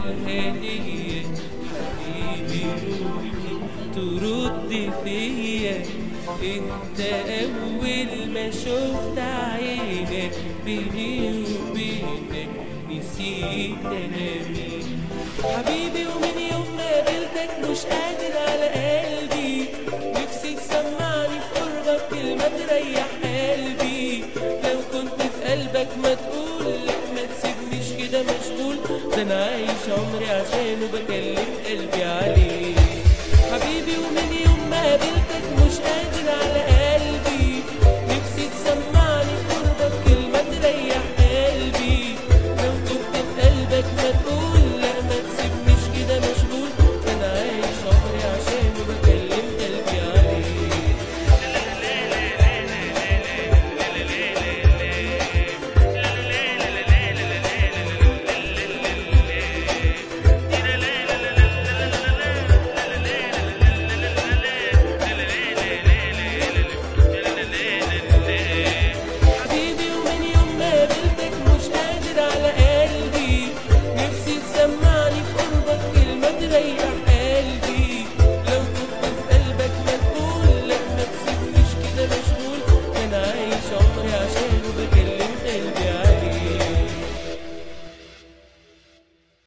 الهدية حبيبي روحي ترد فيا. انت اول ما شفت عينك بيني وبينك نسيت انا مين حبيبي. ومن يوم ما قابلتك مش قادر على قلبي، نفسي تسمعني